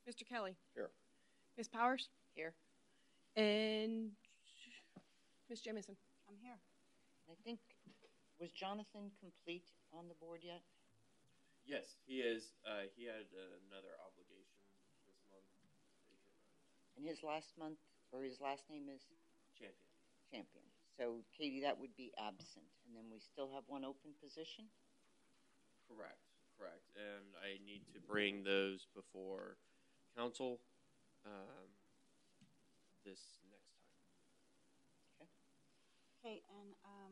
Mr. Kelly. Here. Ms. Powers. Here. And Ms. Jamison. I'm here. I think, was Jonathan complete on the board yet? Yes, he is. He had another obligation this month. And his last month, or his last name is? Champion. So, Katie, that would be absent. And then we still have one open position? Correct. And I need to bring those before council this next time. Okay, and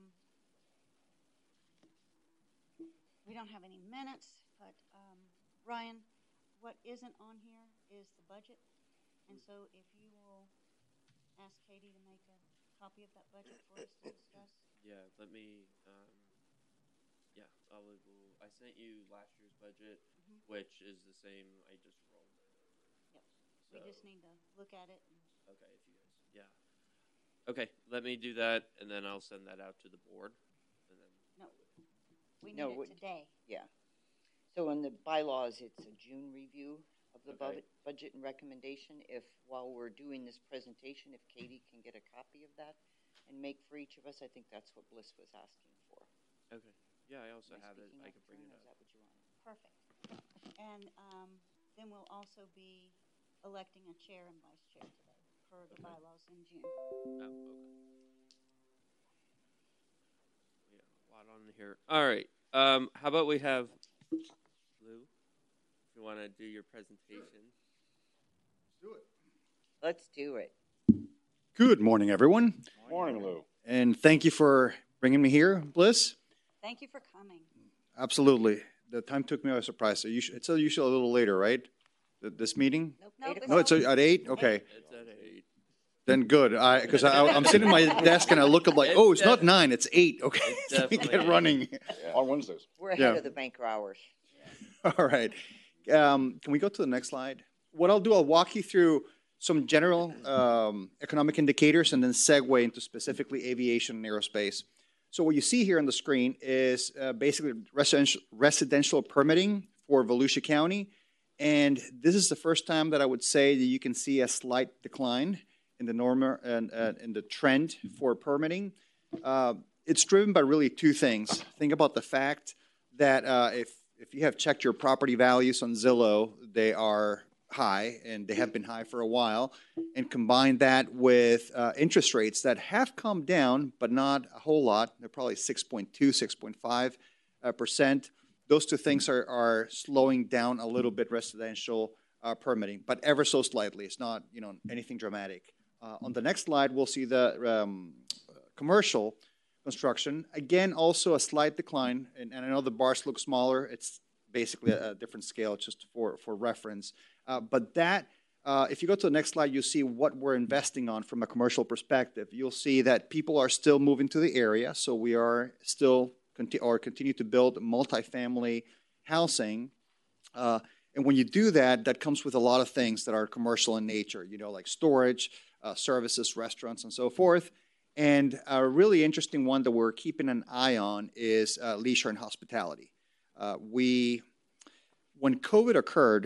we don't have any minutes, but Ryan, what isn't on here is the budget. And so if you will ask Katie to make a copy of that budget for us to discuss. Yeah, let me, I sent you last year's budget, which is the same I just rolled. Yep. So, we just need to look at it. Okay, if you guys, Okay, let me do that, and then I'll send that out to the board. And then No, we need it today. Yeah. So in the bylaws, it's a June review of the Okay. budget and recommendation. If, while we're doing this presentation, if Katie can get a copy of that and make for each of us, I think that's what Bliss was asking for. Okay. Yeah, I also have it. I can bring it Is up. that what you wanted? Perfect. And then we'll also be electing a chair and vice chair today per the bylaws in June. Oh, okay. Yeah, a lot on here. All right. How about we have Lou? If you want to do your presentation. Let's do it. Good morning, everyone. Morning, Lou. And thank you for bringing me here, Bliss. Thank you for coming. Absolutely. The time took me by surprise. So it's usually a little later, right? This meeting? Nope. No, it's at 8? Okay. It's at 8. Then good. Because I'm sitting at my desk and I look up like, oh, it's not 9, it's 8. Okay. Let me get running. Yeah. On Wednesdays. We're ahead Yeah. of the banker hours. All right. Can we go to the next slide? What I'll do, I'll walk you through some general economic indicators and then segue into specifically aviation and aerospace. So what you see here on the screen is basically residential permitting for Volusia County. And this is the first time that I would say that you can see a slight decline in the normal and in the trend for permitting. It's driven by really two things. Think about the fact that if you have checked your property values on Zillow, they are high, and they have been high for a while, and combine that with interest rates that have come down, but not a whole lot. They're probably 6.2, 6.5%. Those two things are slowing down a little bit residential permitting, but ever so slightly. It's not anything dramatic. On the next slide, we'll see the commercial construction. Again, also a slight decline, and I know the bars look smaller. It's basically a different scale, just for reference. But that, if you go to the next slide, you'll see what we're investing on from a commercial perspective. You'll see that people are still moving to the area, so we are still continue to build multifamily housing. And when you do that, that comes with a lot of things that are commercial in nature, like storage, services, restaurants, and so forth. And a really interesting one that we're keeping an eye on is leisure and hospitality. When COVID occurred,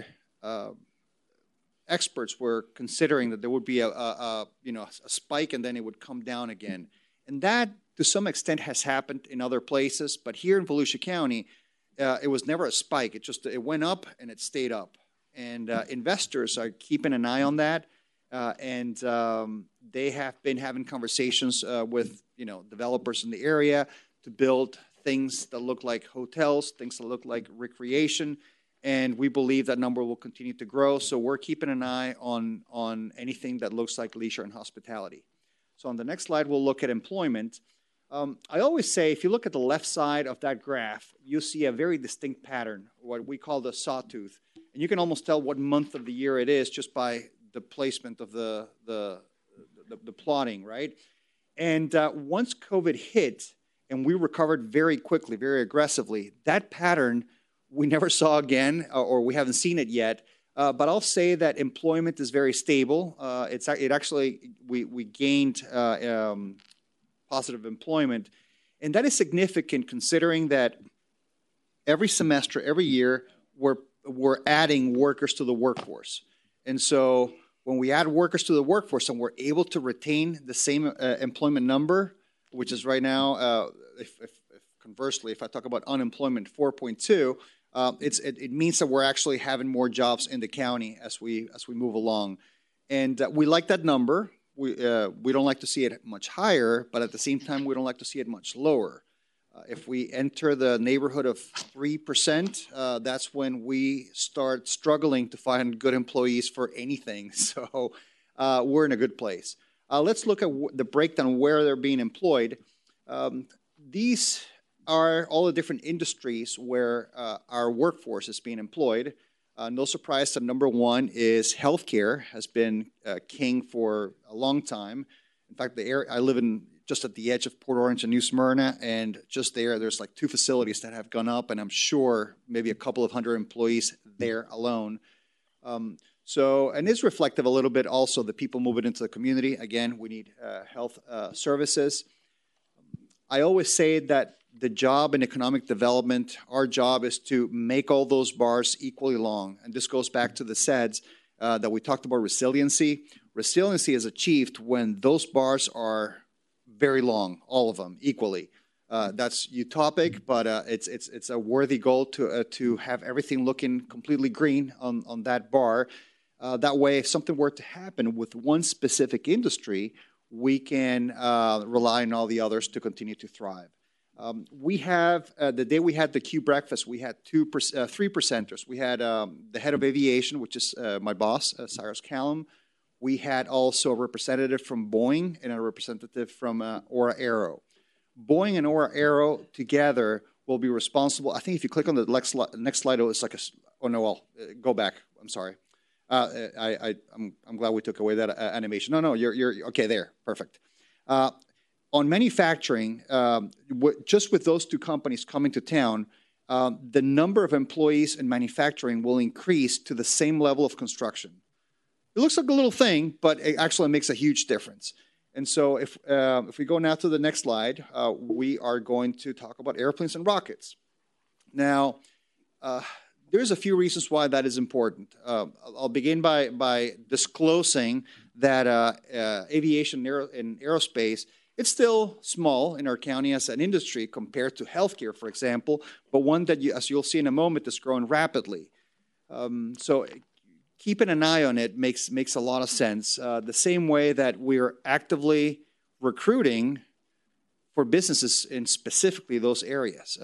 experts were considering that there would be a spike and then it would come down again. And that, to some extent, has happened in other places. But here in Volusia County, it was never a spike. It went up and it stayed up. And investors are keeping an eye on that. And they have been having conversations with developers in the area to build things that look like hotels, things that look like recreation. And we believe that number will continue to grow. So we're keeping an eye on anything that looks like leisure and hospitality. So on the next slide, we'll look at employment. I always say, if you look at the left side of that graph, you'll see a very distinct pattern, what we call the sawtooth. And you can almost tell what month of the year it is just by the placement of the plotting, right? And once COVID hit, and we recovered very quickly, very aggressively, that pattern we never saw again, or we haven't seen it yet. But I'll say that employment is very stable. We gained positive employment, and that is significant considering that every semester, every year, we're adding workers to the workforce. And so when we add workers to the workforce and we're able to retain the same employment number, which is right now, if conversely, if I talk about unemployment 4.2, it means that we're actually having more jobs in the county as we move along. And we like that number. We don't like to see it much higher, but at the same time, we don't like to see it much lower. If we enter the neighborhood of 3%, that's when we start struggling to find good employees for anything. So we're in a good place. Let's look at the breakdown where they're being employed. These are all the different industries where our workforce is being employed. No surprise that number one is healthcare, has been king for a long time. In fact, the area I live in, just at the edge of Port Orange and New Smyrna, and just there's like 2 facilities that have gone up, and I'm sure maybe a couple of hundred employees there alone. And it's reflective a little bit also the people moving into the community. Again, we need health services. I always say that the job in economic development, our job is to make all those bars equally long. And this goes back to the SEDS that we talked about resiliency. Resiliency is achieved when those bars are very long, all of them equally. That's utopic, but it's a worthy goal to have everything looking completely green on that bar. That way, if something were to happen with one specific industry, we can rely on all the others to continue to thrive. We have, the day we had the Q breakfast, we had 3 presenters. We had the head of aviation, which is my boss, Cyrus Callum. We had also a representative from Boeing and a representative from Aura Aero. Boeing and Aura Aero together will be responsible. I think if you click on the next slide, it's like go back. I'm sorry. I'm glad we took away that animation. No, you're okay there. Perfect. On manufacturing, just with those 2 companies coming to town, the number of employees in manufacturing will increase to the same level of construction. It looks like a little thing, but it actually makes a huge difference. And so if we go now to the next slide, we are going to talk about airplanes and rockets. Now, there's a few reasons why that is important. I'll begin by disclosing that aviation and aerospace, it's still small in our county as an industry compared to healthcare, for example, but one that, as you'll see in a moment, is growing rapidly. So keeping an eye on it makes a lot of sense. The same way that we're actively recruiting for businesses in specifically those areas.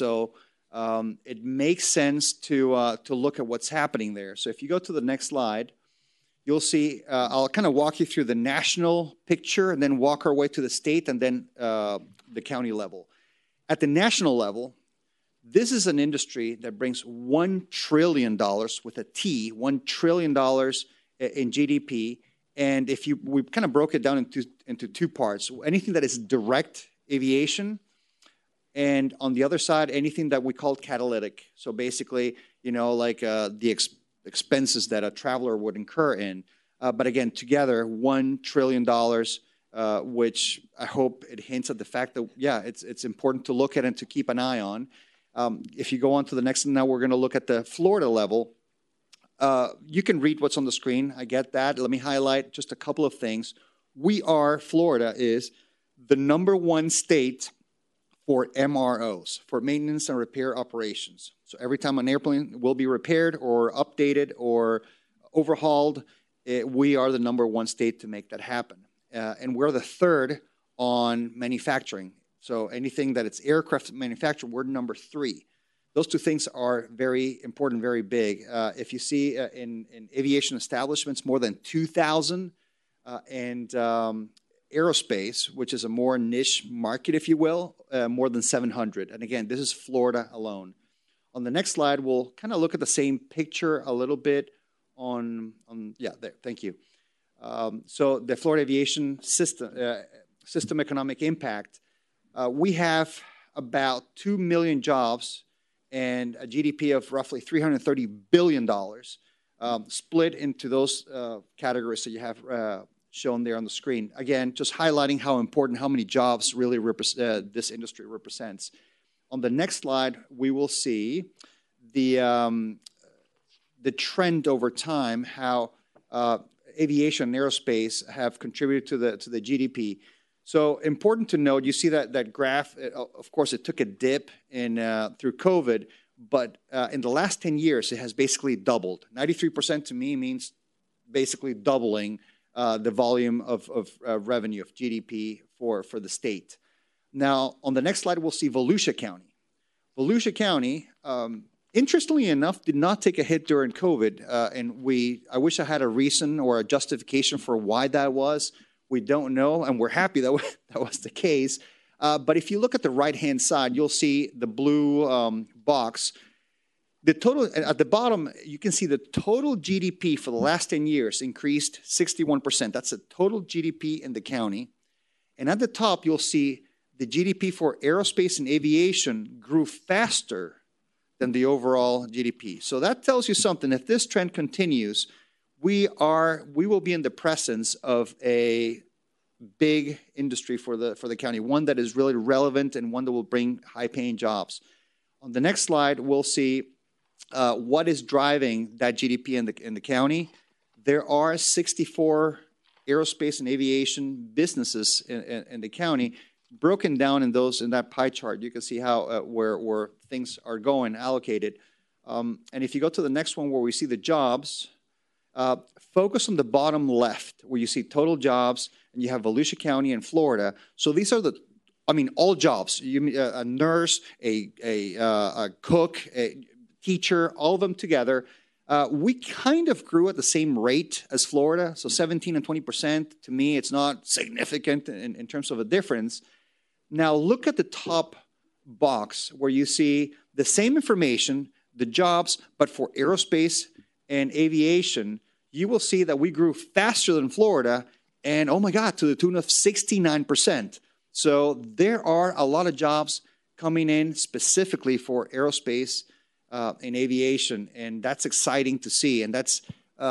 It makes sense to look at what's happening there. So if you go to the next slide, you'll see, I'll kind of walk you through the national picture and then walk our way to the state and then the county level. At the national level, this is an industry that brings $1 trillion with a T, $1 trillion in GDP. And we kind of broke it down into 2 parts. Anything that is direct aviation, and on the other side, anything that we call catalytic. So basically, like the expenses that a traveler would incur in. But again, together, $1 trillion, which I hope it hints at the fact that, yeah, it's important to look at and to keep an eye on. If you go on to the next one, now we're going to look at the Florida level. You can read what's on the screen. I get that. Let me highlight just a couple of things. Florida is the #1 state for MROs, for maintenance and repair operations. So every time an airplane will be repaired or updated or overhauled, we are the #1 state to make that happen. And we're the 3rd on manufacturing. So anything that it's aircraft manufactured, we're #3. Those 2 things are very important, very big. If you see in aviation establishments, more than 2,000, and aerospace, which is a more niche market, if you will, more than 700. And again, this is Florida alone. On the next slide, we'll kind of look at the same picture a little bit there, thank you. So the Florida aviation system economic impact, we have about 2 million jobs and a GDP of roughly $330 billion, split into those categories that you have shown there on the screen. Again, just highlighting how important, how many jobs really this industry represents. On the next slide, we will see the trend over time, how aviation and aerospace have contributed to the GDP. So important to note, you see that graph, of course, it took a dip through COVID, but in the last 10 years, it has basically doubled. 93% to me means basically doubling the volume of revenue, of GDP for the state. Now, on the next slide, we'll see Volusia County. Volusia County, interestingly enough, did not take a hit during COVID, and I wish I had a reason or a justification for why that was. We don't know, and we're happy that was the case. But if you look at the right-hand side, you'll see the blue box. The total, at the bottom, you can see the total GDP for the last 10 years increased 61%. That's the total GDP in the county. And at the top, you'll see the GDP for aerospace and aviation grew faster than the overall GDP. So that tells you something. If this trend continues, we will be in the presence of a big industry for the county, one that is really relevant and one that will bring high-paying jobs. On the next slide, we'll see what is driving that GDP in the county. There are 64 aerospace and aviation businesses in the county, broken down in that pie chart. You can see how where things are going, allocated. And if you go to the next one where we see the jobs, focus on the bottom left where you see total jobs, and you have Volusia County in Florida. So these are all jobs. A nurse, a cook, a teacher, all of them together. We kind of grew at the same rate as Florida, so 17 and 20%. To me, it's not significant in terms of a difference. Now look at the top box where you see the same information, the jobs, but for aerospace and aviation. You will see that we grew faster than Florida, and oh my God, to the tune of 69%. So there are a lot of jobs coming in specifically for aerospace and aviation, and that's exciting to see. And that's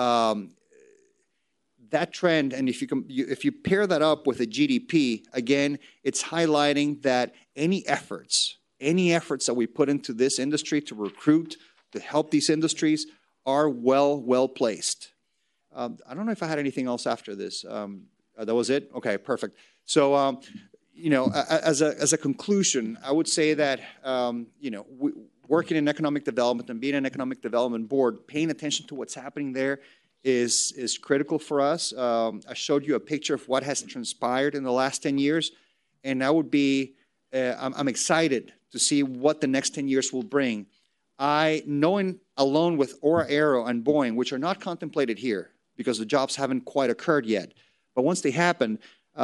that trend. And if you pair that up with a GDP, again, it's highlighting that any efforts that we put into this industry to recruit, to help these industries, are well placed. I don't know if I had anything else after this. That was it? Okay, perfect. So, as a conclusion, I would say that, working in economic development and being an economic development board, paying attention to what's happening there is critical for us. I showed you a picture of what has transpired in the last 10 years, and I would be, I'm excited to see what the next 10 years will bring. Knowing alone with Aura Aero and Boeing, which are not contemplated here because the jobs haven't quite occurred yet, but once they happen,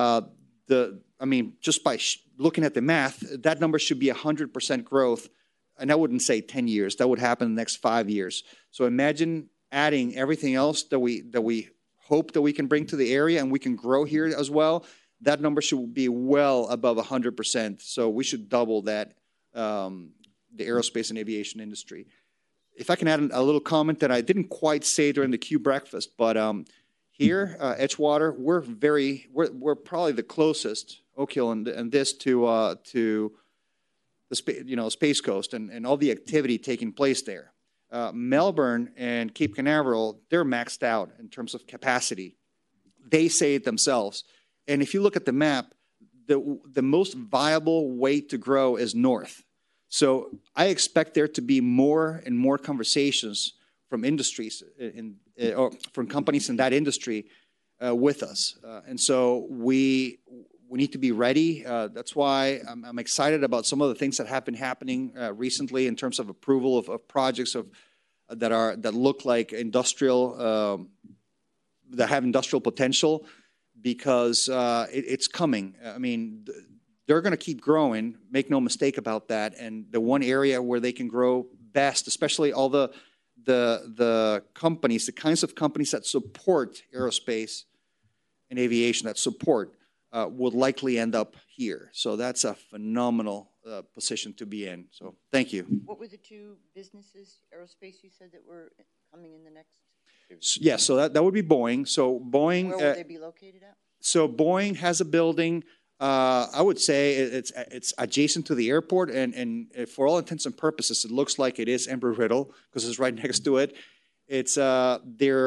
just by looking at the math, that number should be 100% growth. And I wouldn't say 10 years. That would happen in the next 5 years. So imagine adding everything else that we hope that we can bring to the area, and we can grow here as well. That number should be well above 100%. So we should double that, the aerospace and aviation industry. If I can add a little comment that I didn't quite say during the Q breakfast, but here, Edgewater, we're probably the closest, Oak Hill and this to the Space Coast and all the activity taking place there. Melbourne and Cape Canaveral, they're maxed out in terms of capacity. They say it themselves. And if you look at the map, the most viable way to grow is north. So I expect there to be more and more conversations from industries or from companies in that industry with us. And so we need to be ready. That's why I'm excited about some of the things that have been happening recently in terms of approval of projects that look like industrial, that have industrial potential, because it's coming. I mean, they're going to keep growing. Make no mistake about that. And the one area where they can grow best, especially all the companies, the kinds of companies that support aerospace and aviation, that support, would likely end up here. So that's a phenomenal position to be in. So thank you. What were the two businesses, aerospace, you said that were coming in the next? Yeah, so that would be Boeing. So Boeing. Where will they be located at? So Boeing has a building. I would say it's adjacent to the airport, and for all intents and purposes, it looks like it is Embry-Riddle because it's right next to it. It's their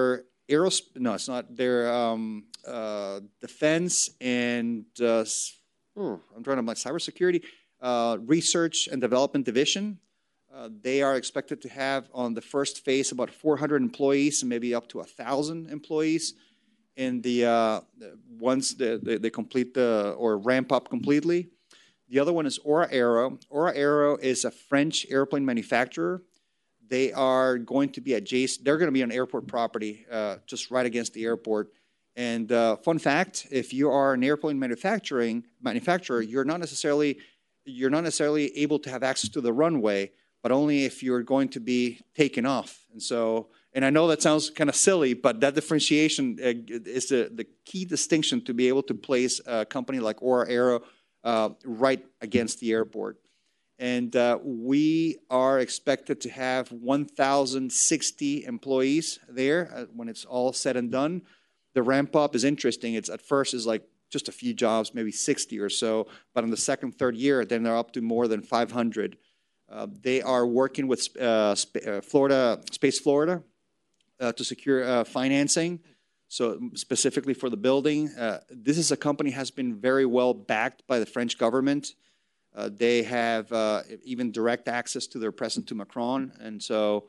No, it's not. They're defense and I'm trying to like cybersecurity, research and development division. They are expected to have on the first phase about 400 employees and maybe up to 1,000 employees. In the once they complete or ramp up completely. The other one is Aura Aero. Aura Aero is a French airplane manufacturer. They are going to be adjacent. They're going to be on airport property, just right against the airport. And fun fact: if you are an airplane manufacturer, you're not necessarily able to have access to the runway, but only if you're going to be taken off. And so, and I know that sounds kind of silly, but that differentiation is the key distinction to be able to place a company like Aura Aero right against the airport. And we are expected to have 1,060 employees there when it's all said and done. The ramp up is interesting. It's at first is like just a few jobs, maybe 60 or so, but in the second, third year, then they're up to more than 500. They are working with Space Florida to secure financing. So specifically for the building, this is a company has been very well backed by the French government. They have even direct access to their president, to Macron, and so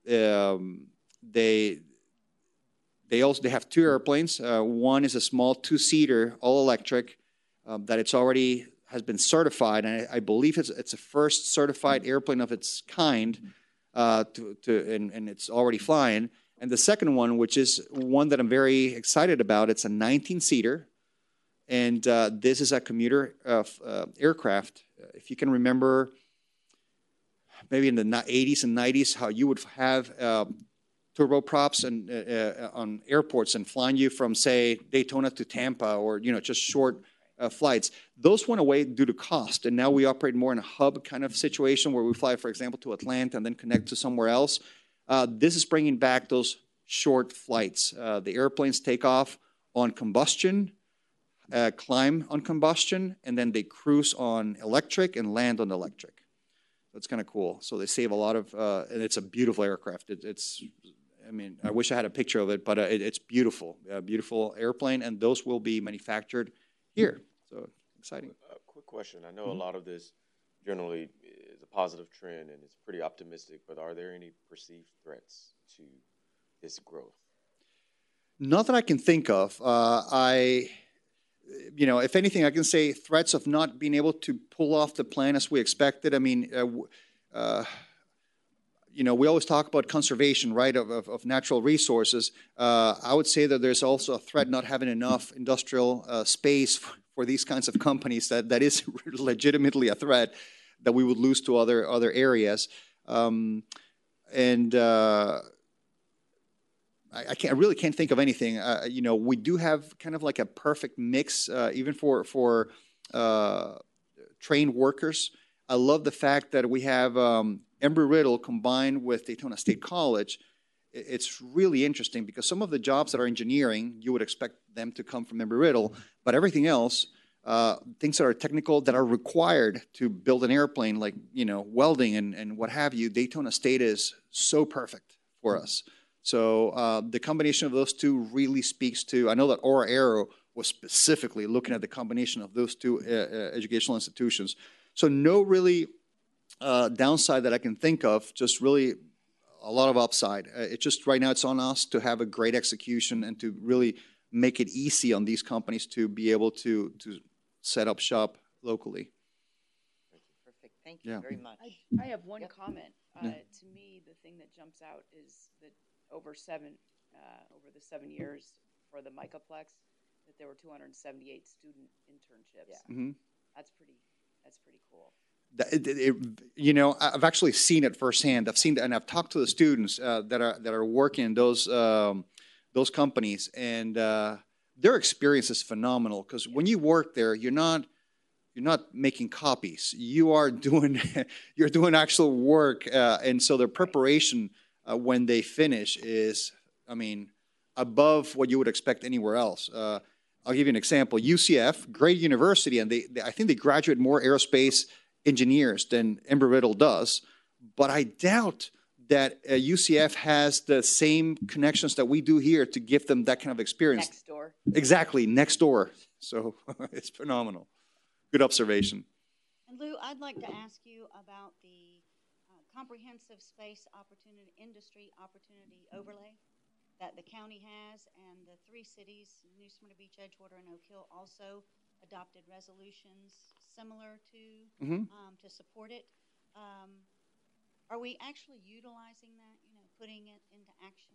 they have two airplanes. One is a small two-seater, all electric, that it's already has been certified, and I believe it's a first certified airplane of its kind, and it's already flying. And the second one, which is one that I'm very excited about, it's a 19-seater, and this is a commuter aircraft. If you can remember, maybe in the 80s and 90s, how you would have turboprops and on airports and flying you from, say, Daytona to Tampa, or just short flights. Those went away due to cost, and now we operate more in a hub kind of situation where we fly, for example, to Atlanta and then connect to somewhere else. This is bringing back those short flights. The airplanes take off on combustion, climb on combustion, and then they cruise on electric and land on electric. That's kind of cool. So they save a lot of, and it's a beautiful aircraft. I mean, I wish I had a picture of it, but it's beautiful, a beautiful airplane, and those will be manufactured here. So exciting. Quick question. I know a lot of this generally is a positive trend and it's pretty optimistic, but are there any perceived threats to this growth? Not that I can think of. If anything, I can say threats of not being able to pull off the plan as we expected. I mean, we always talk about conservation, right, of natural resources. I would say that there's also a threat not having enough industrial space for these kinds of companies. That is legitimately a threat that we would lose to other areas. I really can't think of anything. We do have kind of like a perfect mix, even for trained workers. I love the fact that we have Embry-Riddle combined with Daytona State College. It's really interesting because some of the jobs that are engineering, you would expect them to come from Embry-Riddle, but everything else, things that are technical that are required to build an airplane, like welding and what have you, Daytona State is so perfect for us. So the combination of those two really speaks to, I know that Aura Aero was specifically looking at the combination of those two educational institutions. So no really downside that I can think of, just really a lot of upside. It's just right now it's on us to have a great execution and to really make it easy on these companies to be able to set up shop locally. Perfect. Thank you very much. I have one comment. Yeah. To me, the thing that jumps out is that over the 7 years for the Microplex, that there were 278 student internships. Yeah. Mm-hmm. That's pretty cool. I've actually seen it firsthand. And I've talked to the students that are working in those companies, and their experience is phenomenal. Because when you work there, you're not making copies. You are doing actual work, and so their preparation when they finish is, above what you would expect anywhere else. I'll give you an example. UCF, great university, and I think they graduate more aerospace engineers than Embry-Riddle does, but I doubt that UCF has the same connections that we do here to give them that kind of experience. Next door. Exactly, next door. So it's phenomenal. Good observation. And Lou, I'd like to ask you about the comprehensive space opportunity, industry opportunity overlay that the county has, and the three cities, New Smyrna Beach, Edgewater, and Oak Hill, also adopted resolutions similar to to support it. Are we actually utilizing that? Putting it into action?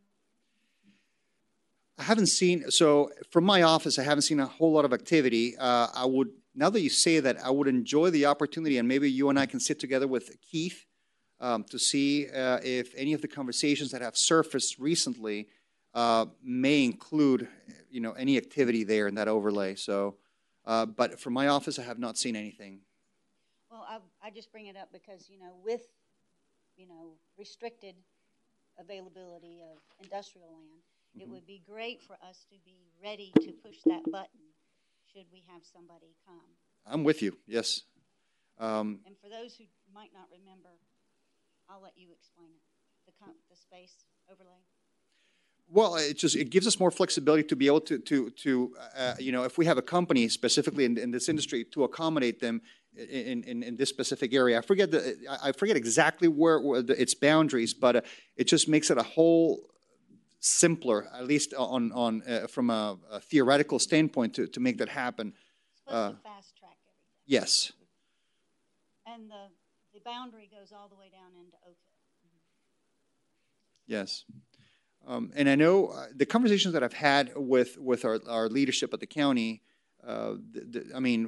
I haven't seen, so from my office, I haven't seen a whole lot of activity. I would, now that you say that, I would enjoy the opportunity, and maybe you and I can sit together with Keith to see if any of the conversations that have surfaced recently may include, any activity there in that overlay. So, but from my office, I have not seen anything. Well, I just bring it up because, with, restricted availability of industrial land, it would be great for us to be ready to push that button should we have somebody come. I'm with you, yes. And for those who might not remember, I'll let you explain it, the space overlay. Well, it gives us more flexibility to be able to if we have a company specifically in this industry, to accommodate them in this specific area. I forget exactly where its boundaries, but it just makes it a whole simpler, at least on from a theoretical standpoint, to make that happen. It's supposed to fast track everything. Yes. And the boundary goes all the way down into Oak Hill. Yes. And I know the conversations that I've had with our leadership at the county, I mean,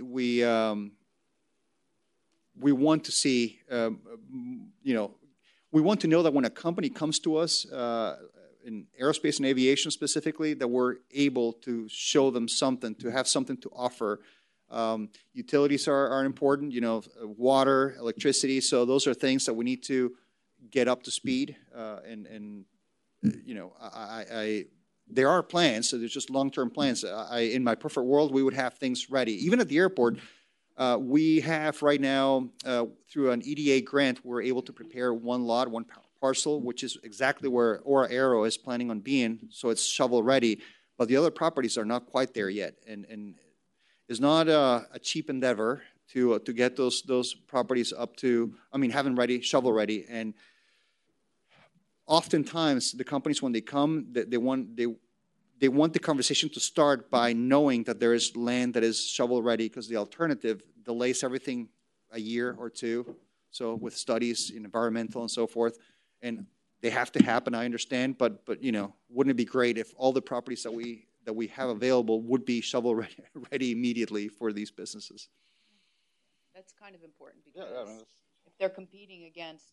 we want to see, we want to know that when a company comes to us, in aerospace and aviation specifically, that we're able to show them something, to have something to offer. Utilities are important, water, electricity. So those are things that we need to get up to speed. There are plans, so there's just long-term plans. In my perfect world, we would have things ready. Even at the airport, we have right now, through an EDA grant, we're able to prepare one lot, one parcel, which is exactly where Aura Aero is planning on being, so it's shovel-ready. But the other properties are not quite there yet, and it's not a cheap endeavor to get those properties up to, have them ready, shovel-ready. And oftentimes, the companies, when they come, they want the conversation to start by knowing that there is land that is shovel-ready, because the alternative delays everything a year or two. So with studies in environmental and so forth, and they have to happen, I understand, but wouldn't it be great if all the properties that we have available would be shovel-ready immediately for these businesses? That's kind of important, because if we're competing against,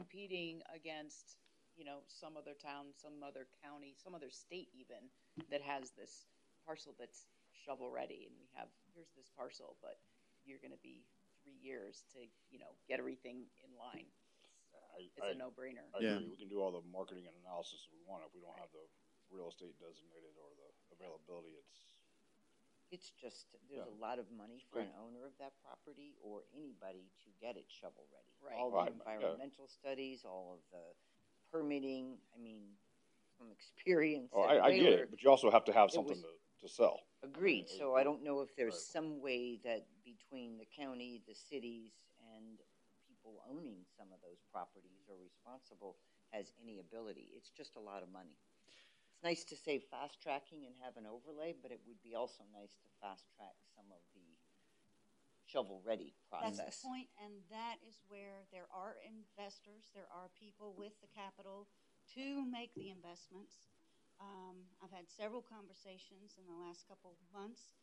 some other town, some other county, some other state even, that has this parcel that's shovel-ready, and here's this parcel, but you're going to be 3 years to, get everything in line. It's a no-brainer. I agree. We can do all the marketing and analysis we want. If we don't have the real estate designated or the availability, it's just, there's a lot of money for an owner of that property or anybody to get it shovel-ready. Right. All the environmental studies, all of the permitting, from experience. I get it, but you also have to have something to sell. Agreed. So I don't know if there's some way that between the county, the cities, and people owning some of those properties or responsible has any ability. It's just a lot of money. It's nice to say fast tracking and have an overlay, but it would be also nice to fast track some of the shovel-ready process. That's the point, and that is where there are investors, there are people with the capital to make the investments. I've had several conversations in the last couple of months,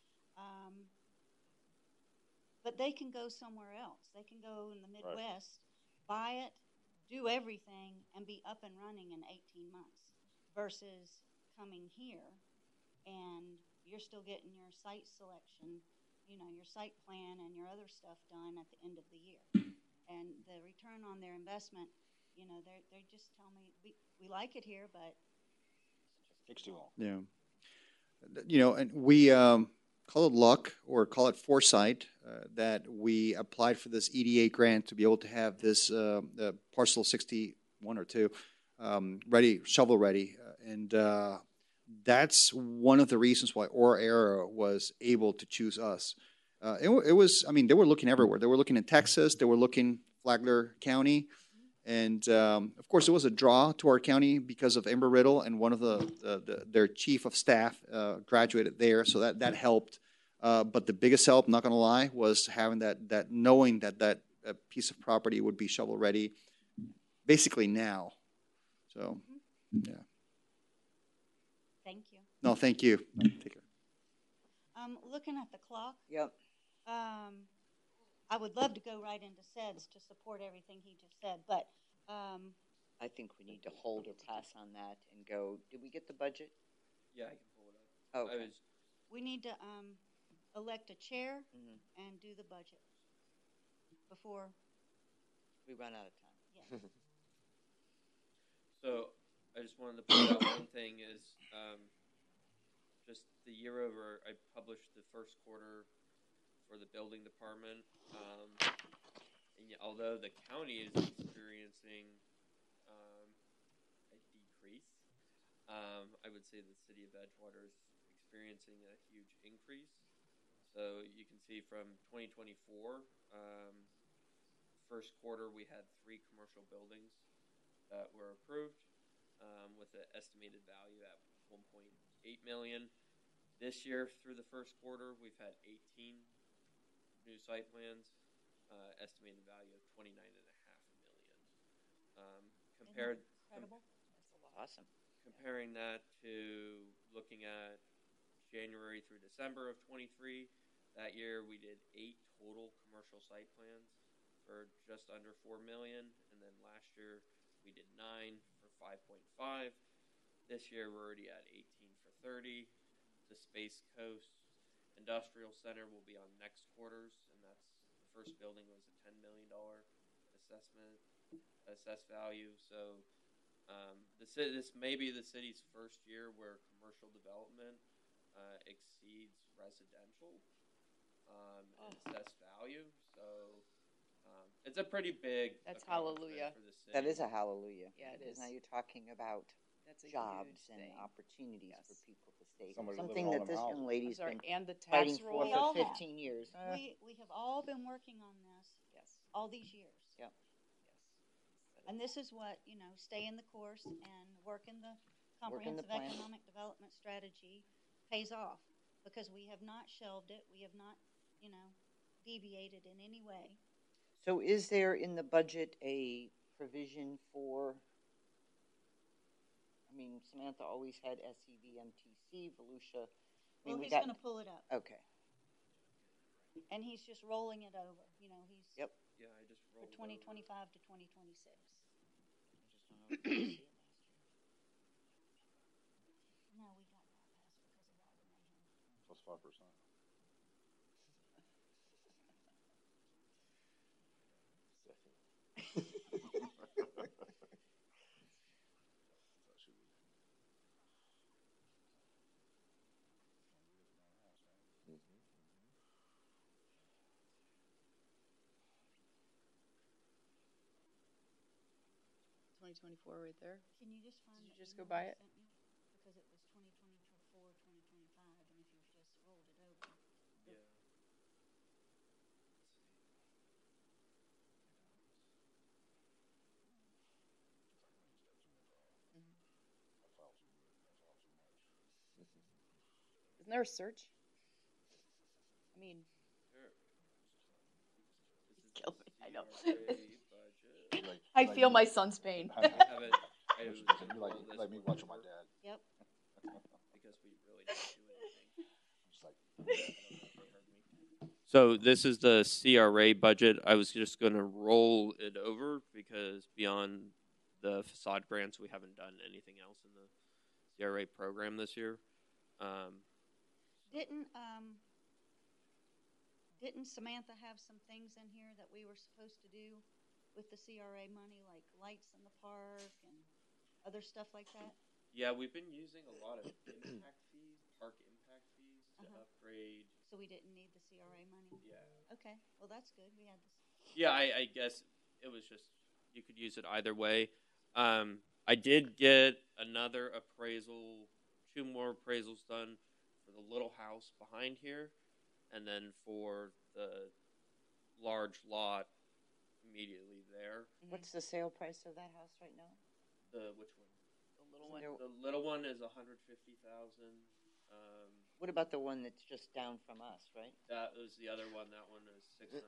but they can go somewhere else. They can go in the Midwest, buy it, do everything, and be up and running in 18 months versus coming here and you're still getting your site selection, your site plan and your other stuff done at the end of the year. And the return on their investment, they just tell me, we like it here, but Takes too long. Yeah. And we call it luck or call it foresight that we applied for this EDA grant to be able to have this parcel 60 one or two, ready, shovel ready, and that's one of the reasons why Aura Era was able to choose us. It was, I mean, they were looking everywhere. They were looking in Texas. They were looking Flagler County. And of course, it was a draw to our county because of Embry Riddle, and one of their chief of staff graduated there, so that helped. But the biggest help, not going to lie, was having that knowing that piece of property would be shovel ready, basically now. So, yeah. Thank you. No, thank you. Take care. Looking at the clock, Yep. I would love to go right into SEDS to support everything he just said, but I think we need to hold or pass on that and go, did we get the budget? Yeah, I can pull it up. Okay. we need to elect a chair Mhm. and do the budget before. We run out of time. Yes. So I just wanted to point out one thing is just the year over, I published the first quarter for the building department. And although the county is experiencing a decrease, I would say the city of Edgewater is experiencing a huge increase. So you can see from 2024, first quarter we had 3 commercial buildings that were approved with an estimated value at 1.8 million. This year, through the first quarter, we've had 18 new site plans, estimated value of 29.5 million. Compared, Incredible. Awesome. comparing that to looking at January through December of 23, that year we did 8 total commercial site plans for just under 4 million, and then last year we did 9 for 5.5. This year we're already at 18 for 30. The Space Coast Industrial Center will be on next quarters, and that's the first building was a $10 million assessed value. So this may be the city's first year where commercial development exceeds residential in assessed value. So it's a pretty big. That's accomplishment hallelujah. for the city. That is a hallelujah. Yeah, it Because is. now you're talking about That's a jobs huge and thing. opportunities Yes. for people to stay here. Somebody to live Something in all that them this houses. young I'm lady's sorry, been and the fighting tax for roll. We all have. 15 years. We have all been working on this Yes. all these years. Yep. Yes. And this is what, stay in the course and work in the Work in the comprehensive plan. economic development strategy pays off, because we have not shelved it. We have not, deviated in any way. So is there in the budget a provision for, I mean, Samantha always had SEVMTC, Volusia. I mean, Well, we he's got, going to pull it up, okay. and he's just rolling it over. He's Yep. Yeah, I just for rolled 2025 to 2026. I just don't know if you see it last year. No, we got bypassed because of all the mayhem. Plus 5%. That should be. 2024 right there. Can you just find Did you the just go email by I it? sent you? Because it was 2024, 2025, and if you've just rolled it over. Yeah. Isn't there a search? I mean, Sure. This is kill me. I know. CRA budget. Like- I like feel me- my son's pain. I haven't. I was You like, roll this like me one watching my over dad. Yep. because we really didn't do anything. Just like, I don't know if they heard me. So this is the CRA budget. I was just going to roll it over because beyond the facade grants, we haven't done anything else in the CRA program this year. Didn't Samantha have some things in here that we were supposed to do with the CRA money, like lights in the park and other stuff like that? Yeah, we've been using a lot of impact fees, park impact fees to Uh-huh. upgrade. So we didn't need the CRA money? Yeah. Okay, well, that's good. We had this. Yeah, I guess it was just you could use it either way. I did get another appraisal, 2 more appraisals done for the little house behind here, and then for the large lot immediately there. What's the sale price of that house right now? The which one? The little one. There- The little one is 150,000. What about the one that's just down from us, right? That was the other one. That one is 600.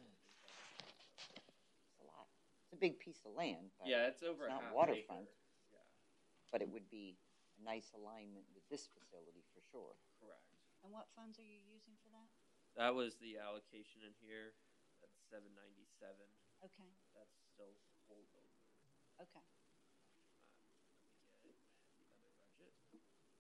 It's a lot. It's a big piece of land. But Yeah, it's over it's a not half waterfront. acre. Yeah, But it would be a nice alignment with this facility for sure. correct. And what funds are you using for that? That was the allocation in here. That's 797. Okay, That's still holdover. okay. Let me get the other budget.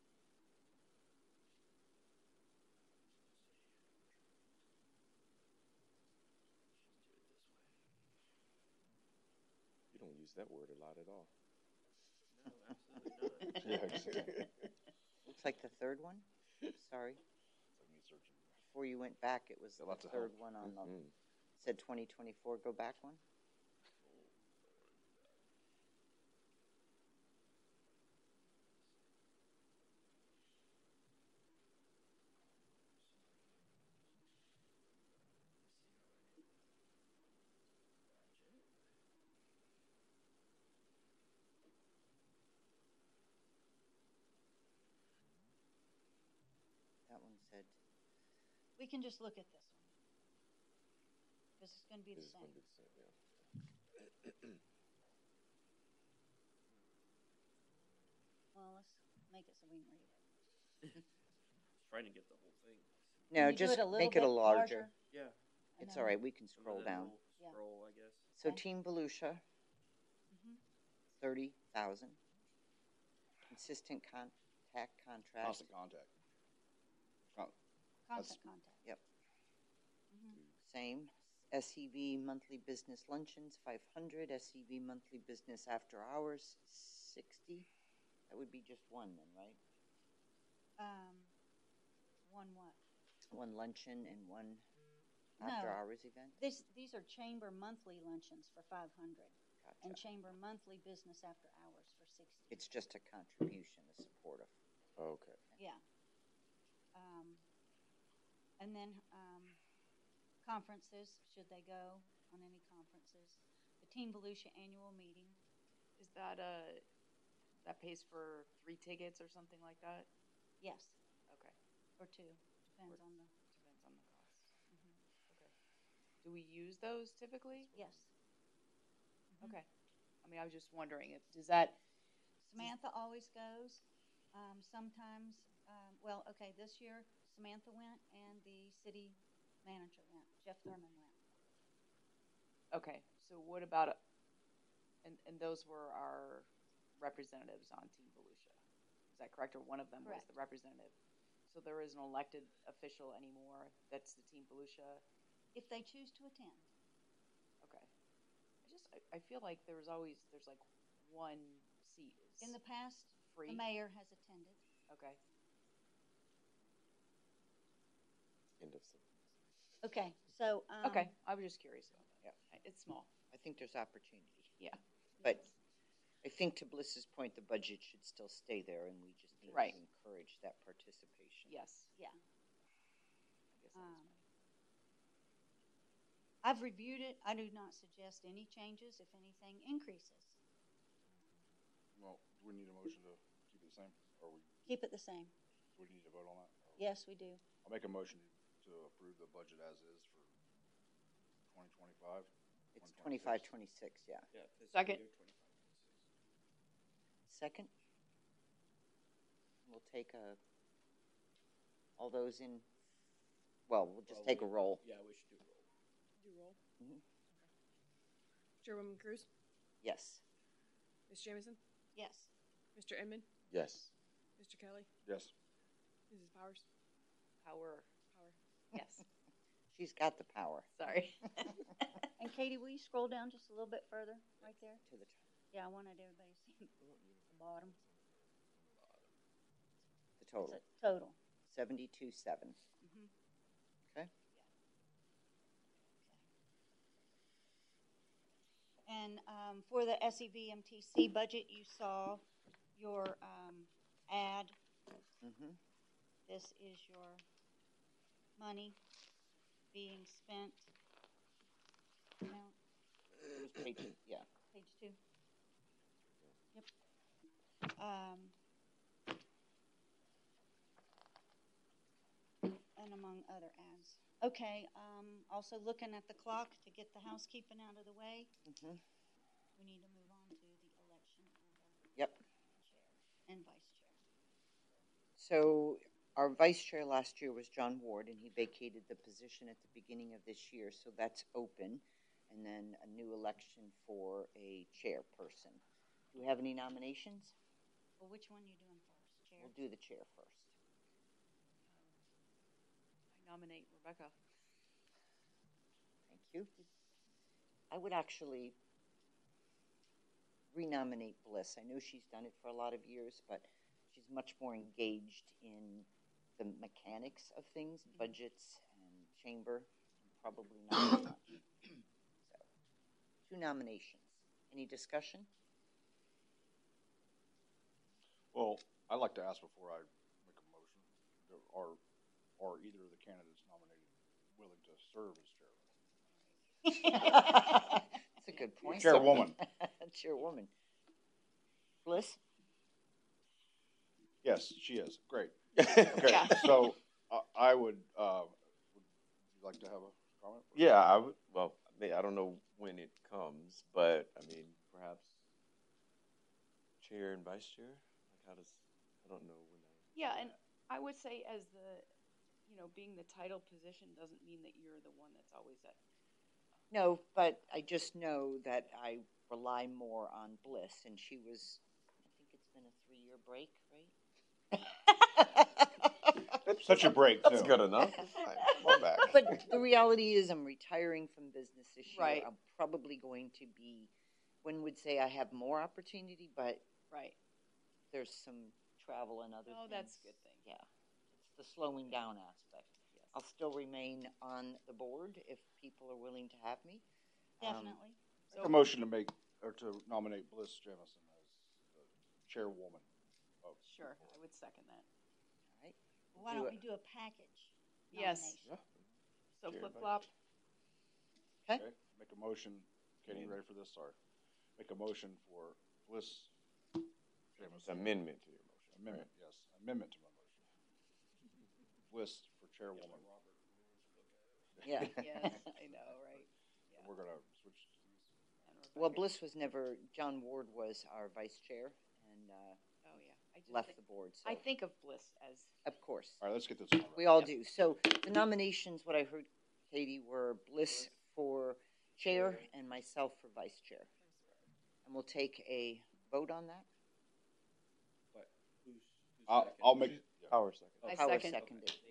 You don't use that word a lot at all. No, absolutely not. Yeah. Looks like the third one. Sorry. It's like me searching. Before you went back, it was Yeah, the lots of third help. one on the, Mhm. said 2024, go back one. That one said, We can just look at this one. Because it's gonna be the This is same. going to be the same, yeah. Well, let's make it so we can read it. I was trying to get the whole thing. no, Can you do just it a little make it a bit larger. Yeah. And It's then all right. We can And scroll then down. we'll Yeah. Scroll, I guess. So Okay. Team Volusia, Mhm. 30,000. Consistent contact contract. Constant contact. Constant contact. Yep. Mhm. Same. SEV monthly business luncheons, 500. SEV monthly business after hours, 60. That would be just one then, right? One what? One luncheon and one No. after hours event. These are chamber monthly luncheons for 500 and Gotcha. chamber monthly business after hours for 60. It's just a contribution, a supportive. Okay. Yeah. And then conferences, should they go on any conferences? The Team Volusia annual meeting. Is that that pays for 3 tickets or something like that? Yes, Okay, or 2, depends on the. depends on the cost. Mhm. Okay. Do we use those typically? Yes. Mhm. Okay. I mean, I was just wondering if does that. Samantha always goes. Sometimes, well, okay, this year Samantha went and the city manager went. Jeff Thurman went. Okay. So what about and those were our representatives on Team Volusia. Is that correct? Or one of them was Correct. the representative. So there is an elected official anymore. That's the Team Volusia. If they choose to attend. Okay. I feel like there's like one seat is In the past, free. the mayor has attended. Okay. End of sentence. Okay, so. Okay. I was just curious about that. Yeah. It's small. I think there's opportunity. Yeah. But I think to Bliss's point, the budget should still stay there, and we just need Right. to encourage that participation. Yes. Yeah. I guess that was Um, my. I've reviewed it. I do not suggest any changes, if anything, increases. Well, do we need a motion to keep it the same? Or Keep it the same. we need to vote on that? Or- Yes, we do. I'll make a motion to approve the budget as is for 2025. It's 25, 26, yeah. Yeah. fiscal Second. year 25, 26. Second? We'll take all those in, well, we'll just Well, take a roll. Yeah, we should do a roll. Do roll. Mhm. Chairwoman Cruz, Yes. Ms. Jamison, Yes. Mr. Inman, Yes. Mr. Kelly, Yes. Mrs. Powers. Power. Yes. She's got the power. Sorry. And Katie, will you scroll down just a little bit further, right there? To the top. Yeah, I wanted everybody to see the bottom. The total, It's a total. 72,700. Mhm. Okay. then for the SEVMTC budget, you saw your ad. Mhm. This is your money being spent. Amount, It was page, yeah. page 2. Yep. And among other ads. Okay, also looking at the clock to get the housekeeping out of the way, Mhm. we need to move on to the election of Yep. chair and vice chair. So our vice chair last year was John Ward, and he vacated the position at the beginning of this year, so that's open. And then a new election for a chairperson. Do we have any nominations? Well, which one you doing first? Chair? We'll do the chair first. I nominate Rebecca. Thank you. I would actually renominate Bliss. I know she's done it for a lot of years, but she's much more engaged in the mechanics of things, budgets and chamber, and probably not as much. So, 2 nominations. Any discussion? Well, I'd like to ask before I make a motion, are either of the candidates nominated willing to serve as chairman? That's a good point. Chairwoman. Chairwoman. Bliss? Yes, she is. Great. Okay, Yeah. so I would you like to have a comment? Yeah, I would. Well, I don't know when it comes, but I mean, perhaps chair and vice chair. Like, how does? I don't know when. Yeah, and I would say as being the title position doesn't mean that you're the one that's always at. No, but I just know that I rely more on Bliss, and she was, I think it's been a 3-year break, right? Such a break, too. That's good enough. I'm back. But the reality is I'm retiring from business this year. Right. I'm probably going to be, one would say I have more opportunity, but Right. there's some travel and other Oh, things. that's a good thing. Yeah, it's the slowing down aspect. Yes. I'll still remain on the board if people are willing to have me. Definitely. Make a motion to nominate Bliss Jamison as the chairwoman. Sure, I would second that. All right. Why Do don't it. we do a package Yes. nomination? So Chair, flip flop. Okay. Okay, make a motion. Katie, you ready for this? Sorry. Make a motion for Bliss It's Jamison. amendment to your motion. Amendment, yes. Amendment to my motion. Bliss for chairwoman. Yeah. Yes, I know, right? Yeah. We're gonna switch these. And Well, Rebecca- Bliss was never, John Ward was our vice chair and Oh yeah, I just left think, the board. So, I think of Bliss as of course, All right, let's get this. Over. we all do. So the nominations, what I heard, Katie, were Bliss for chair and myself for vice chair. And we'll take a vote on that. But who's I'll make. Yeah. Power second. I Howard second. seconded. Thank you.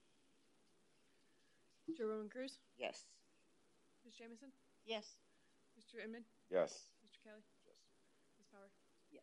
Chairwoman Cruz, Yes. Ms. Jamison, Yes. Mr. Inman, Yes. Mr. Kelly, Ms. Power. yes.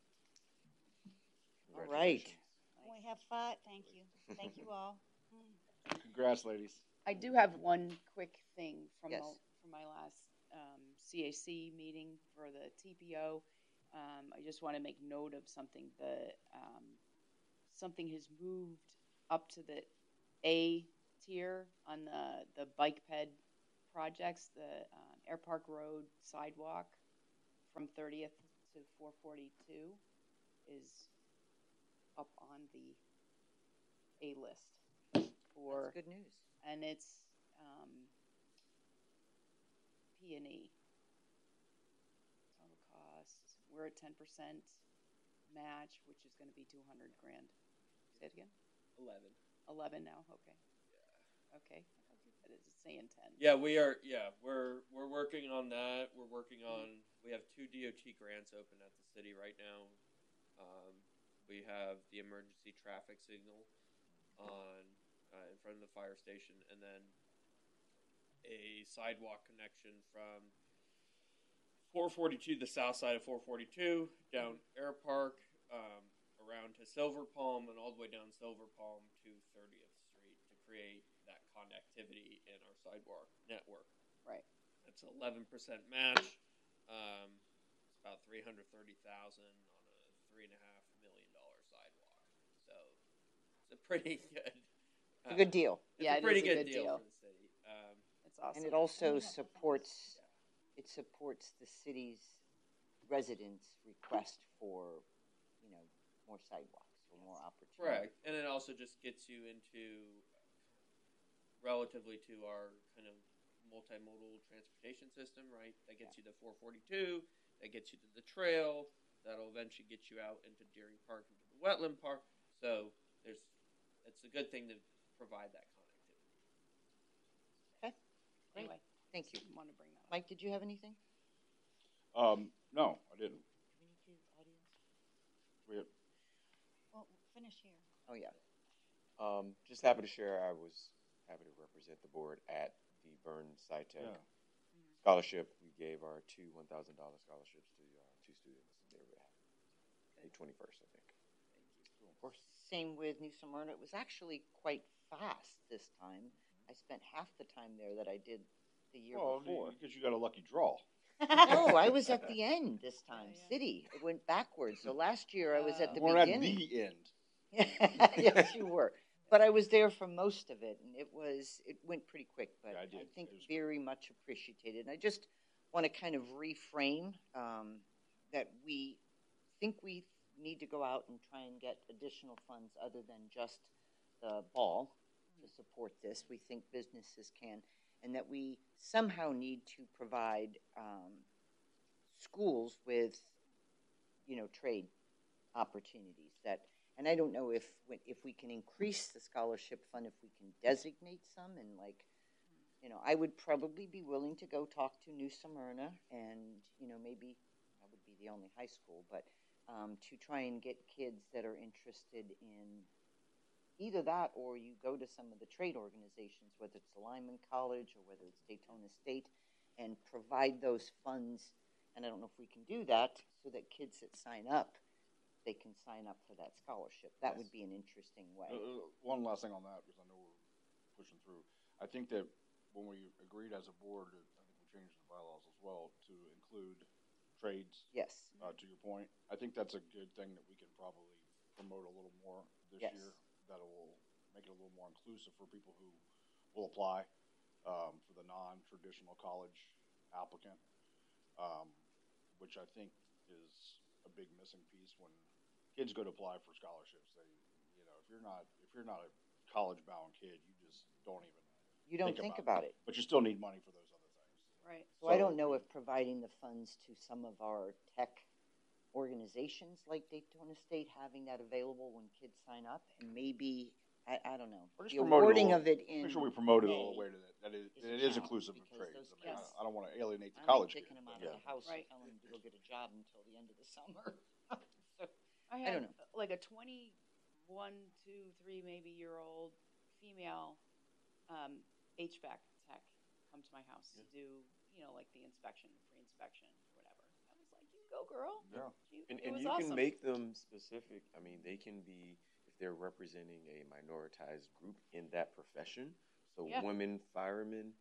All right. We have 5. Thank you. Thank you all. Congrats, ladies. I do have one quick thing from Yes. from my last CAC meeting for the TPO. I just want to make note of something. Something has moved up to the A tier on the bike ped projects. The Air Park Road sidewalk from 30th to 442 is up on the A list for. That's good news. And it's P&E. Total cost. We're at 10% match, which is going to be $200,000. Say it again. 11 now. Okay. Yeah. Okay. It is saying 10. Yeah, we are. Yeah, we're working on that. We're working on. We have 2 DOT grants open at the city right now. We have the emergency traffic signal on in front of the fire station, and then a sidewalk connection from 442, the south side of 442, down Air Park, around to Silver Palm, and all the way down Silver Palm to 30th Street to create that connectivity in our sidewalk network. Right. That's 11% match. It's about $330,000 on a $3.5 million sidewalk. So it's a pretty good. It's a good deal. It's Yeah, a it pretty is a good good deal deal. for the city. It's awesome. And it also supports, it supports the city's residents' request for, more sidewalks, for more opportunities. Correct, and it also just gets you into relatively to our kind of multimodal transportation system, right? That gets you to 442. That gets you to the trail. That'll eventually get you out into Deering Park, into the wetland park. So it's a good thing to provide that connectivity. Okay, great. Anyway, Thank you. want to bring that up. Mike, did you have anything? No, I didn't. Communicate audience? We had, Well, finish here. Oh, yeah. Just happy to share. I was happy to represent the board at the Burn SciTech Yeah. scholarship. We gave our two $1,000 scholarships to two students. They were May 21st, I think. Of course. Same with New Smyrna. It was actually quite fast this time. I spent half the time there that I did the year before. because you got a lucky draw. No, I was at the end this time. Yeah. City. It went backwards. So last year I was at the We're at beginning. the end. Yes, you were. But I was there for most of it, and it went pretty quick. But Yeah, I did. I think It was very much appreciated. And I just want to kind of reframe that we think we need to go out and try and get additional funds other than just the ball to support this. We think businesses can, and that we somehow need to provide schools with, trade opportunities that. And I don't know if we can increase the scholarship fund, if we can designate some, and I would probably be willing to go talk to New Smyrna, and maybe that would be the only high school, but to try and get kids that are interested in either that, or you go to some of the trade organizations, whether it's Lyman College or whether it's Daytona State, and provide those funds. And I don't know if we can do that so that kids that sign up, they can sign up for that scholarship. That would be an interesting way. One last thing on that, because I know we're pushing through. I think that when we agreed as a board, I think we changed the bylaws as well to include trades. Yes. To your point, I think that's a good thing that we can probably promote a little more this Yes. year. That will make it a little more inclusive for people who will apply for the non-traditional college applicant, which I think is a big missing piece when kids go to apply for scholarships. They, if you're not a college-bound kid, you just don't even. You don't think about it. But you still need money for those other things. Right. So I don't know if providing the funds to some of our tech organizations like Daytona State, having that available when kids sign up, and maybe, I don't know. Or just The promote awarding it a of it in Make sure we promote it a May little way that is it a is challenge inclusive of because trades. those I mean, kids- I don't want to alienate the I'm college kicking kids. them out but of the house Right. and telling them to go get a job until the end of the summer. So, I don't had know. like a 21, 2, 3 maybe year old female HVAC tech come to my house to do, like the inspection, pre-inspection, whatever. I was like, you go, girl. Yeah. And It was you awesome. can make them specific. I mean, they can be, if they're representing a minoritized group in that profession. So Yeah. women, firemen,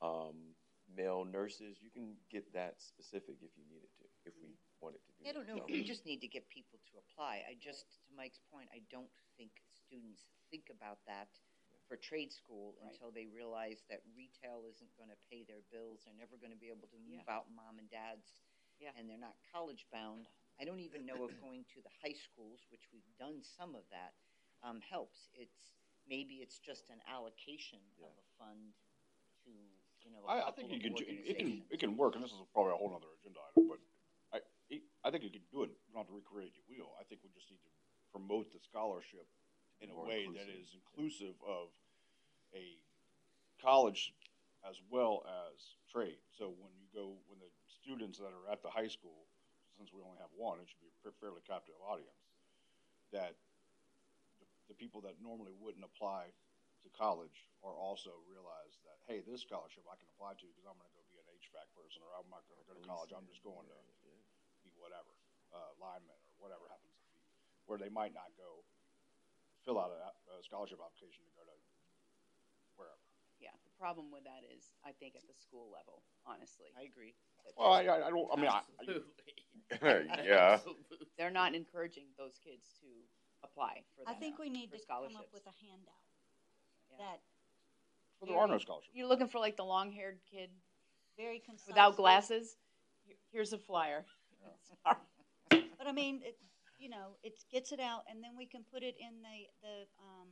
male nurses, you can get that specific if you needed to, if we wanted to do I don't know. that. We just need to get people to apply. To Mike's point, I don't think students think about that for trade school Right. until they realize that retail isn't going to pay their bills. They're never going to be able to move Yeah. out mom and dad's, Yeah. and they're not college bound. I don't even know if going to the high schools, which we've done some of that, helps. Maybe it's just an allocation of a fund to I think you can. organizations. It can work, and this is probably a whole other agenda item. But I think you can do it. You don't have to recreate your wheel. I think we just need to promote the scholarship in a More way that inclusive. is inclusive of a college as well as trade. So when the students that are at the high school, since we only have one, it should be a fairly captive audience. That the people that normally wouldn't apply to college are also realize that, hey, this scholarship I can apply to because I'm going to go be an HVAC person, or I'm not going to go to college. I'm just going to be whatever, lineman or whatever happens to be, where they might not go fill out a scholarship application to go to wherever. Yeah, the problem with that is, I think at the school level, honestly. I agree. Well, I don't, I mean, Absolutely. Yeah. Absolutely. They're not encouraging those kids to apply for I that. think we need for to come scholarships. up with a handout Yeah. that well, there are no scholarships. You're looking for like the long-haired kid very concise. without glasses? Here's a flyer. But I mean, it gets it out, and then we can put it in the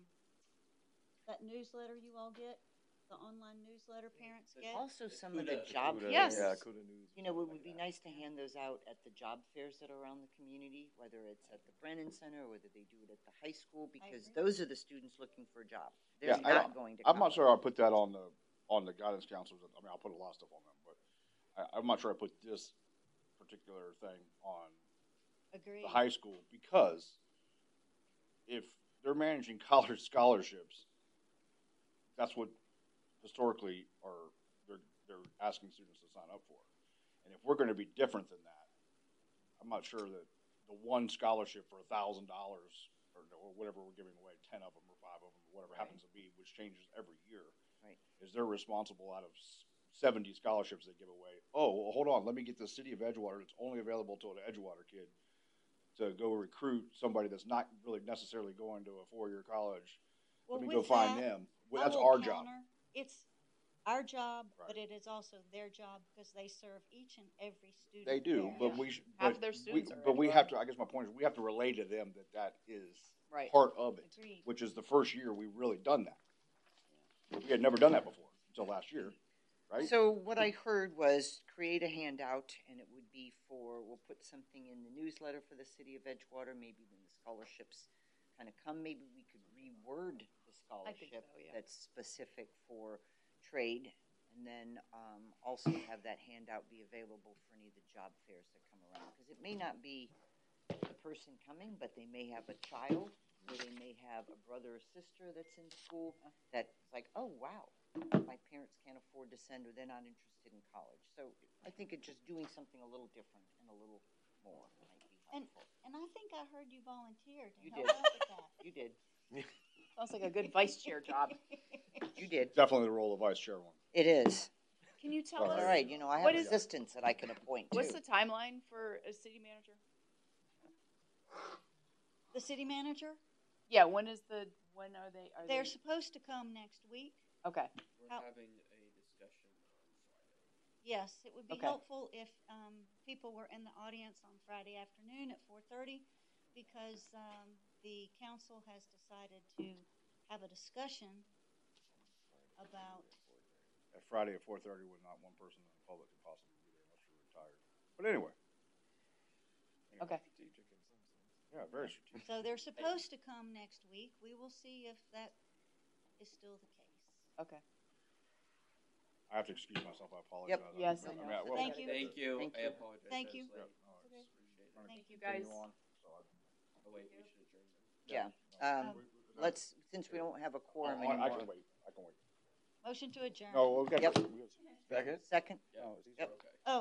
that newsletter you all get, the online newsletter parents get. Also, some of the job Cuda, Yes. Yeah, Cuda News. You know, it would be nice to hand those out at the job fairs that are around the community, whether it's at the Brennan Center or whether they do it at the high school, because agree. those are the students looking for a job. They're Yeah, not going to. I'm not college. sure I'll put that on the guidance counselors. I mean, I'll put a lot of stuff on them, but I'm not sure I put this particular thing on Agreed. the high school, because if they're managing college scholarships, that's what historically they're asking students to sign up for. And if we're going to be different than that, I'm not sure that the one scholarship for $1,000 or whatever we're giving away, 10 of them or 5 of them, or whatever happens to be, which changes every year, Right. is they're responsible out of 70 scholarships they give away. Oh, well, hold on, let me get the city of Edgewater that's only available to an Edgewater kid to go recruit somebody that's not really necessarily going to a 4-year college. Well, Let me go with find that, them. Well, I that's will our job. counter, it's our job, but Right. it is also their job because they serve each and every student. They do, there. but we should. Half but their students are but we Edgewater. have to. I guess my point is, we have to relay to them that that is Right. part of it, Agreed. which is the first year we've really done that. We had never done that before until last year, right? So what I heard was create a handout, and it would be we'll put something in the newsletter for the city of Edgewater. Maybe when the scholarships kind of come, maybe we could reword the scholarship so, yeah. that's specific for trade, and then also have that handout be available for any of the job fairs that come around. Because it may not be the person coming, but they may have a child, or they may have a brother or sister that's in school that's like, oh, wow, my parents can't afford to send, or they're not interested in college. So I think it's just doing something a little different and a little more might be helpful. And I think I heard you volunteer to You help did. out with that. You did. Sounds like a good vice chair job. You did. Definitely the role of vice chair one. It is. Can you tell All us? All right. You know, I have What is- assistants that I can appoint too. What's the timeline for a city manager? The city manager, Yeah, when are they? they're supposed to come next week. Okay. We're How- having a discussion on Friday. Yes, it would be Okay. helpful if people were in the audience on Friday afternoon at 4:30, because the council has decided to have a discussion about. At Friday at 4:30, when not one person in the public could possibly be there unless you're retired. But anyway. Okay. Strategic in some sense. Yeah, very strategic. So they're supposed to come next week. We will see if that is still the case. Okay. I have to excuse myself. I apologize. Yep. Yes, I mean, know. well, Thank you. Thank you. Thank I you. apologize. Thank I was you. late. Yeah, no, Okay. it's- Appreciate it. trying to Thank you, continue guys. on, so Oh wait, we should adjourn then. Yeah. Let's, since we don't have a quorum I anymore. can wait. I can wait. Motion to adjourn. No, we've got. Yep. Second? Second? Yeah. No, it's easy. Yep. Okay.